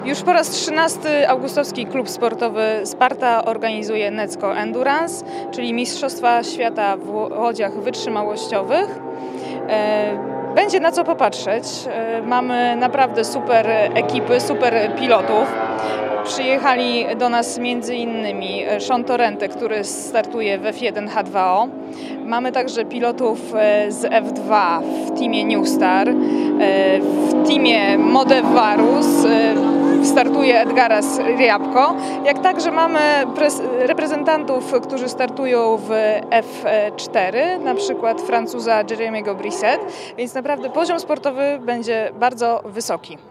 Już po raz 13 Augustowski Klub Sportowy Sparta organizuje Necco Endurance, czyli Mistrzostwa Świata w łodziach wytrzymałościowych. Będzie na co popatrzeć. Mamy naprawdę super ekipy, super pilotów. Przyjechali do nas m.in. Sean Torrente, który startuje w F1 H2O. Mamy także pilotów z F2 w teamie New Star, w teamie Modevarus startuje Edgaras Riabko, jak także mamy reprezentantów, którzy startują w F4, na przykład Francuza Jeremy'ego Brisset, więc naprawdę poziom sportowy będzie bardzo wysoki.